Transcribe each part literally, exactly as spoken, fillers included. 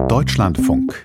Deutschlandfunk.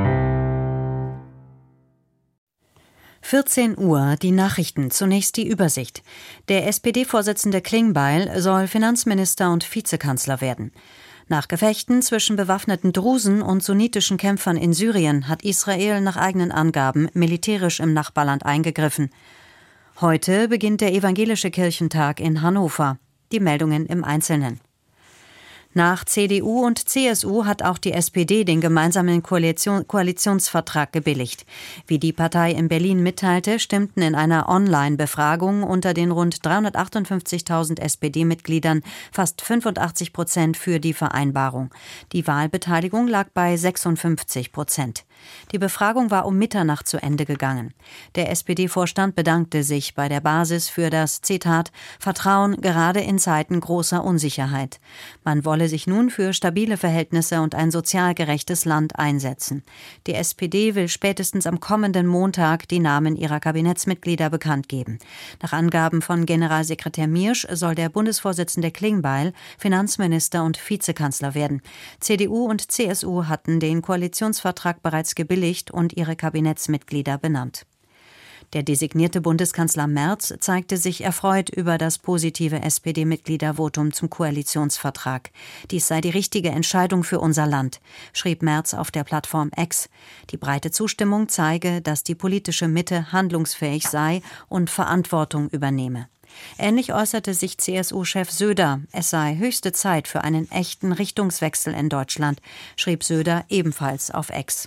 vierzehn Uhr, die Nachrichten, zunächst die Übersicht. Der S P D-Vorsitzende Klingbeil soll Finanzminister und Vizekanzler werden. Nach Gefechten zwischen bewaffneten Drusen und sunnitischen Kämpfern in Syrien hat Israel nach eigenen Angaben militärisch im Nachbarland eingegriffen. Heute beginnt der Evangelische Kirchentag in Hannover. Die Meldungen im Einzelnen. Nach C D U und C S U hat auch die S P D den gemeinsamen Koalition, Koalitionsvertrag gebilligt. Wie die Partei in Berlin mitteilte, stimmten in einer Online-Befragung unter den rund dreihundertachtundfünfzigtausend S P D-Mitgliedern fast fünfundachtzig Prozent für die Vereinbarung. Die Wahlbeteiligung lag bei sechsundfünfzig Prozent. Die Befragung war um Mitternacht zu Ende gegangen. Der S P D-Vorstand bedankte sich bei der Basis für das, Zitat, Vertrauen gerade in Zeiten großer Unsicherheit. Man wolle sich nun für stabile Verhältnisse und ein sozial gerechtes Land einsetzen. Die S P D will spätestens am kommenden Montag die Namen ihrer Kabinettsmitglieder bekannt geben. Nach Angaben von Generalsekretär Miersch soll der Bundesvorsitzende Klingbeil Finanzminister und Vizekanzler werden. C D U und C S U hatten den Koalitionsvertrag bereits gebilligt und ihre Kabinettsmitglieder benannt. Der designierte Bundeskanzler Merz zeigte sich erfreut über das positive S P D-Mitgliedervotum zum Koalitionsvertrag. Dies sei die richtige Entscheidung für unser Land, schrieb Merz auf der Plattform X. Die breite Zustimmung zeige, dass die politische Mitte handlungsfähig sei und Verantwortung übernehme. Ähnlich äußerte sich C S U-Chef Söder. Es sei höchste Zeit für einen echten Richtungswechsel in Deutschland, schrieb Söder ebenfalls auf X.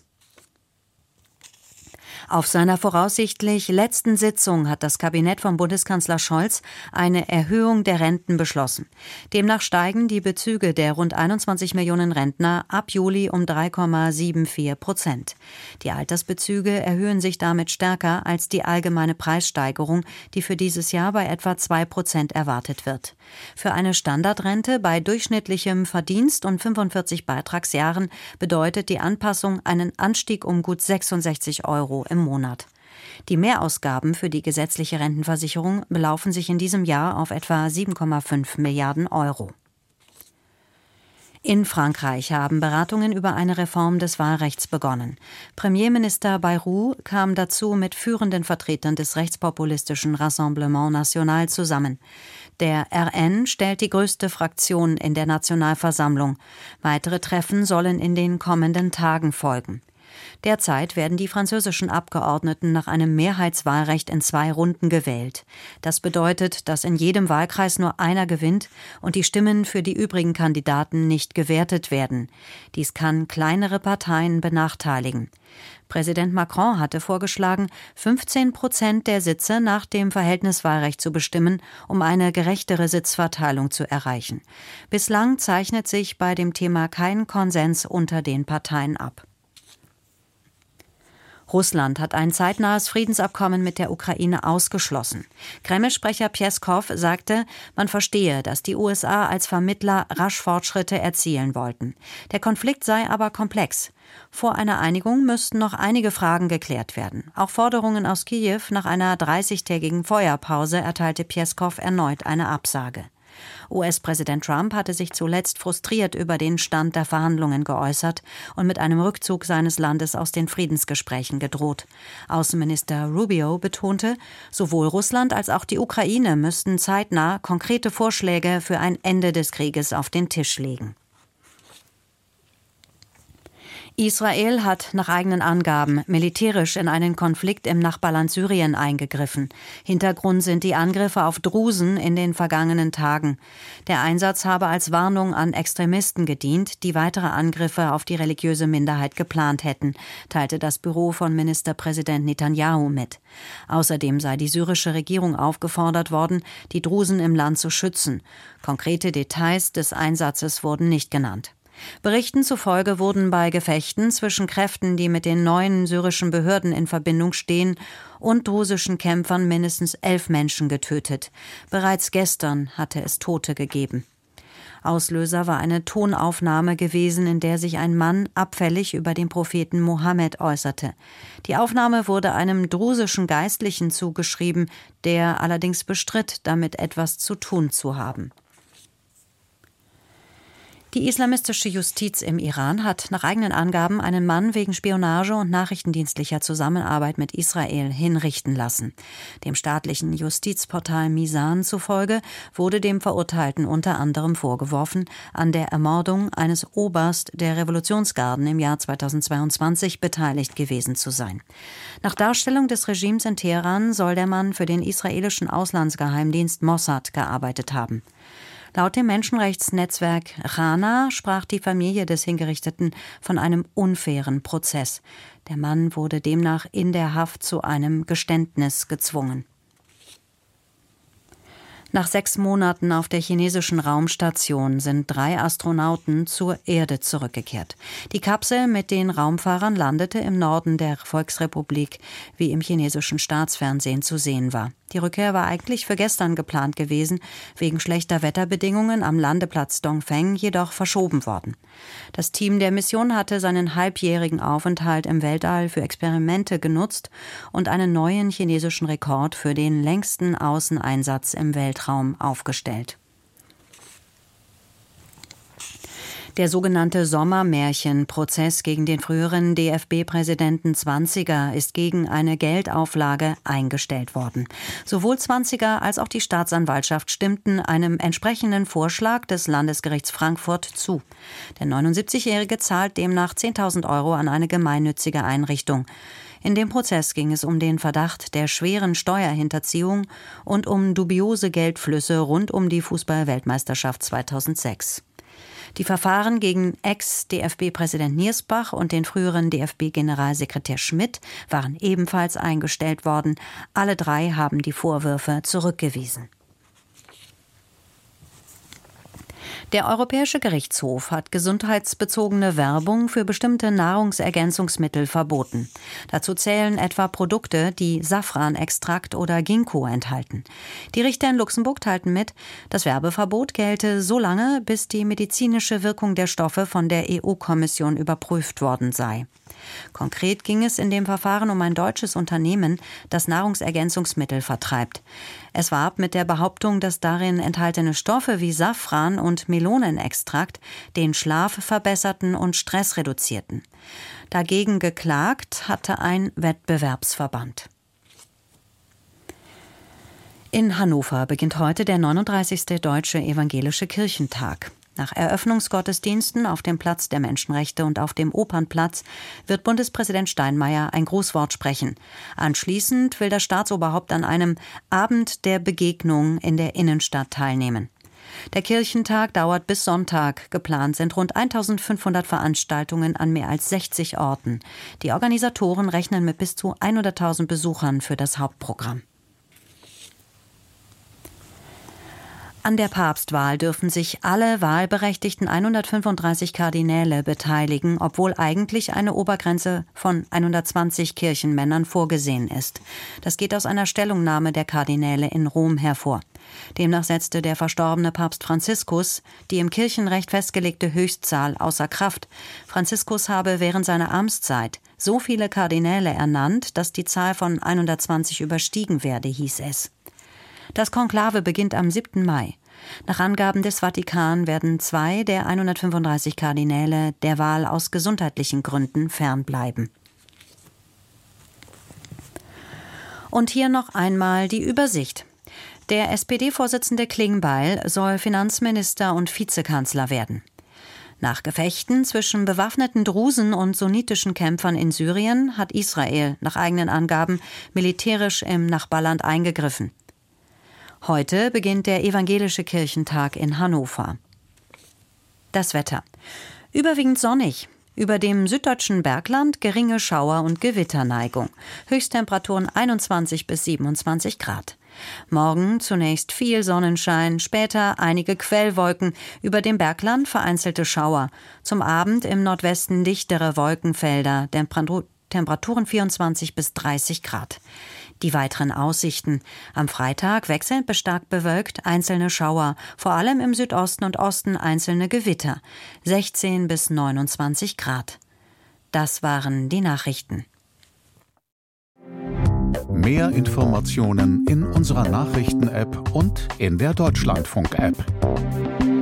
Auf seiner voraussichtlich letzten Sitzung hat das Kabinett von Bundeskanzler Scholz eine Erhöhung der Renten beschlossen. Demnach steigen die Bezüge der rund einundzwanzig Millionen Rentner ab Juli um drei Komma vierundsiebzig Prozent. Die Altersbezüge erhöhen sich damit stärker als die allgemeine Preissteigerung, die für dieses Jahr bei etwa zwei Prozent erwartet wird. Für eine Standardrente bei durchschnittlichem Verdienst und fünfundvierzig Beitragsjahren bedeutet die Anpassung einen Anstieg um gut sechsundsechzig Euro im Monat. Die Mehrausgaben für die gesetzliche Rentenversicherung belaufen sich in diesem Jahr auf etwa sieben Komma fünf Milliarden Euro. In Frankreich haben Beratungen über eine Reform des Wahlrechts begonnen. Premierminister Bayrou kam dazu mit führenden Vertretern des rechtspopulistischen Rassemblement National zusammen. Der R N stellt die größte Fraktion in der Nationalversammlung. Weitere Treffen sollen in den kommenden Tagen folgen. Derzeit werden die französischen Abgeordneten nach einem Mehrheitswahlrecht in zwei Runden gewählt. Das bedeutet, dass in jedem Wahlkreis nur einer gewinnt und die Stimmen für die übrigen Kandidaten nicht gewertet werden. Dies kann kleinere Parteien benachteiligen. Präsident Macron hatte vorgeschlagen, fünfzehn Prozent der Sitze nach dem Verhältniswahlrecht zu bestimmen, um eine gerechtere Sitzverteilung zu erreichen. Bislang zeichnet sich bei dem Thema kein Konsens unter den Parteien ab. Russland hat ein zeitnahes Friedensabkommen mit der Ukraine ausgeschlossen. Kreml-Sprecher Pjeskow sagte, man verstehe, dass die U S A als Vermittler rasch Fortschritte erzielen wollten. Der Konflikt sei aber komplex. Vor einer Einigung müssten noch einige Fragen geklärt werden. Auch Forderungen aus Kiew nach einer dreißigtägigen Feuerpause erteilte Pjeskow erneut eine Absage. U S-Präsident Trump hatte sich zuletzt frustriert über den Stand der Verhandlungen geäußert und mit einem Rückzug seines Landes aus den Friedensgesprächen gedroht. Außenminister Rubio betonte, sowohl Russland als auch die Ukraine müssten zeitnah konkrete Vorschläge für ein Ende des Krieges auf den Tisch legen. Israel hat nach eigenen Angaben militärisch in einen Konflikt im Nachbarland Syrien eingegriffen. Hintergrund sind die Angriffe auf Drusen in den vergangenen Tagen. Der Einsatz habe als Warnung an Extremisten gedient, die weitere Angriffe auf die religiöse Minderheit geplant hätten, teilte das Büro von Ministerpräsident Netanyahu mit. Außerdem sei die syrische Regierung aufgefordert worden, die Drusen im Land zu schützen. Konkrete Details des Einsatzes wurden nicht genannt. Berichten zufolge wurden bei Gefechten zwischen Kräften, die mit den neuen syrischen Behörden in Verbindung stehen, und drusischen Kämpfern mindestens elf Menschen getötet. Bereits gestern hatte es Tote gegeben. Auslöser war eine Tonaufnahme gewesen, in der sich ein Mann abfällig über den Propheten Mohammed äußerte. Die Aufnahme wurde einem drusischen Geistlichen zugeschrieben, der allerdings bestritt, damit etwas zu tun zu haben. Die islamistische Justiz im Iran hat nach eigenen Angaben einen Mann wegen Spionage und nachrichtendienstlicher Zusammenarbeit mit Israel hinrichten lassen. Dem staatlichen Justizportal Misan zufolge wurde dem Verurteilten unter anderem vorgeworfen, an der Ermordung eines Oberst der Revolutionsgarden im Jahr zweitausendzweiundzwanzig beteiligt gewesen zu sein. Nach Darstellung des Regimes in Teheran soll der Mann für den israelischen Auslandsgeheimdienst Mossad gearbeitet haben. Laut dem Menschenrechtsnetzwerk Rana sprach die Familie des Hingerichteten von einem unfairen Prozess. Der Mann wurde demnach in der Haft zu einem Geständnis gezwungen. Nach sechs Monaten auf der chinesischen Raumstation sind drei Astronauten zur Erde zurückgekehrt. Die Kapsel mit den Raumfahrern landete im Norden der Volksrepublik, wie im chinesischen Staatsfernsehen zu sehen war. Die Rückkehr war eigentlich für gestern geplant gewesen, wegen schlechter Wetterbedingungen am Landeplatz Dongfeng jedoch verschoben worden. Das Team der Mission hatte seinen halbjährigen Aufenthalt im Weltall für Experimente genutzt und einen neuen chinesischen Rekord für den längsten Außeneinsatz im Weltraum aufgestellt. Der sogenannte Sommermärchen-Prozess gegen den früheren D F B-Präsidenten Zwanziger ist gegen eine Geldauflage eingestellt worden. Sowohl Zwanziger als auch die Staatsanwaltschaft stimmten einem entsprechenden Vorschlag des Landesgerichts Frankfurt zu. Der neunundsiebzigjährige zahlt demnach zehntausend Euro an eine gemeinnützige Einrichtung. In dem Prozess ging es um den Verdacht der schweren Steuerhinterziehung und um dubiose Geldflüsse rund um die Fußball-Weltmeisterschaft zweitausendsechs. Die Verfahren gegen Ex-D F B-Präsident Niersbach und den früheren D F B-Generalsekretär Schmidt waren ebenfalls eingestellt worden. Alle drei haben die Vorwürfe zurückgewiesen. Der Europäische Gerichtshof hat gesundheitsbezogene Werbung für bestimmte Nahrungsergänzungsmittel verboten. Dazu zählen etwa Produkte, die Safranextrakt oder Ginkgo enthalten. Die Richter in Luxemburg teilten mit, das Werbeverbot gelte so lange, bis die medizinische Wirkung der Stoffe von der E U-Kommission überprüft worden sei. Konkret ging es in dem Verfahren um ein deutsches Unternehmen, das Nahrungsergänzungsmittel vertreibt. Es warb mit der Behauptung, dass darin enthaltene Stoffe wie Safran und Melonenextrakt den Schlaf verbesserten und Stress reduzierten. Dagegen geklagt hatte ein Wettbewerbsverband. In Hannover beginnt heute der neununddreißigste Deutsche Evangelische Kirchentag. Nach Eröffnungsgottesdiensten auf dem Platz der Menschenrechte und auf dem Opernplatz wird Bundespräsident Steinmeier ein Grußwort sprechen. Anschließend will das Staatsoberhaupt an einem Abend der Begegnung in der Innenstadt teilnehmen. Der Kirchentag dauert bis Sonntag. Geplant sind rund eintausendfünfhundert Veranstaltungen an mehr als sechzig Orten. Die Organisatoren rechnen mit bis zu hunderttausend Besuchern für das Hauptprogramm. An der Papstwahl dürfen sich alle wahlberechtigten hundertfünfunddreißig Kardinäle beteiligen, obwohl eigentlich eine Obergrenze von hundertzwanzig Kirchenmännern vorgesehen ist. Das geht aus einer Stellungnahme der Kardinäle in Rom hervor. Demnach setzte der verstorbene Papst Franziskus die im Kirchenrecht festgelegte Höchstzahl außer Kraft. Franziskus habe während seiner Amtszeit so viele Kardinäle ernannt, dass die Zahl von hundertzwanzig überstiegen werde, hieß es. Das Konklave beginnt am siebten Mai. Nach Angaben des Vatikan werden zwei der hundertfünfunddreißig Kardinäle der Wahl aus gesundheitlichen Gründen fernbleiben. Und hier noch einmal die Übersicht. Der S P D-Vorsitzende Klingbeil soll Finanzminister und Vizekanzler werden. Nach Gefechten zwischen bewaffneten Drusen und sunnitischen Kämpfern in Syrien hat Israel nach eigenen Angaben militärisch im Nachbarland eingegriffen. Heute beginnt der Evangelische Kirchentag in Hannover. Das Wetter. Überwiegend sonnig. Über dem süddeutschen Bergland geringe Schauer- und Gewitterneigung. Höchsttemperaturen einundzwanzig bis siebenundzwanzig Grad. Morgen zunächst viel Sonnenschein, später einige Quellwolken, über dem Bergland vereinzelte Schauer. Zum Abend im Nordwesten dichtere Wolkenfelder, Temperaturen vierundzwanzig bis dreißig Grad. Die weiteren Aussichten. Am Freitag wechselnd bis stark bewölkt, einzelne Schauer, vor allem im Südosten und Osten einzelne Gewitter. sechzehn bis neunundzwanzig Grad. Das waren die Nachrichten. Mehr Informationen in unserer Nachrichten-App und in der Deutschlandfunk-App.